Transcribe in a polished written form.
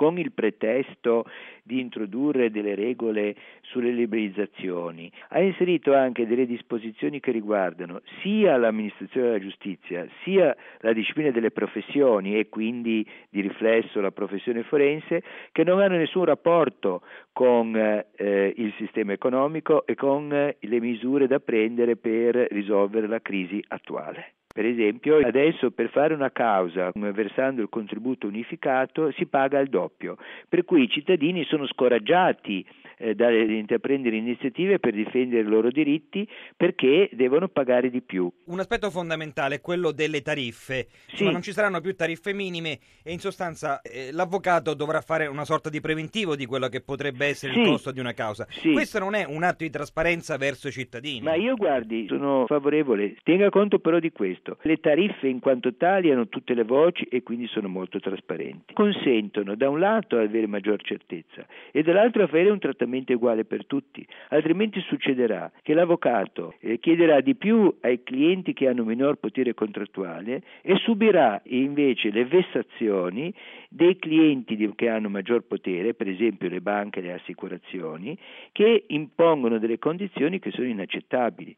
con il pretesto di introdurre delle regole sulle liberalizzazioni, ha inserito anche delle disposizioni che riguardano sia l'amministrazione della giustizia, sia la disciplina delle professioni e quindi di riflesso la professione forense, che non hanno nessun rapporto con il sistema economico e con le misure da prendere per risolvere la crisi attuale. Per esempio, adesso per fare una causa versando il contributo unificato si paga il doppio, per cui i cittadini sono scoraggiati da intraprendere iniziative per difendere i loro diritti perché devono pagare di più. Un aspetto fondamentale è quello delle tariffe. Insomma, non ci saranno più tariffe minime e in sostanza l'avvocato dovrà fare una sorta di preventivo di quello che potrebbe essere il costo di una causa. Questo non è un atto di trasparenza verso i cittadini. Ma io guardi, sono favorevole, tenga conto però di questo. Le tariffe in quanto tali hanno tutte le voci e quindi sono molto trasparenti. Consentono da un lato avere maggior certezza e dall'altro avere un trattamento uguale per tutti, altrimenti succederà che l'avvocato chiederà di più ai clienti che hanno minor potere contrattuale e subirà invece le vessazioni dei clienti che hanno maggior potere, per esempio le banche e le assicurazioni, che impongono delle condizioni che sono inaccettabili.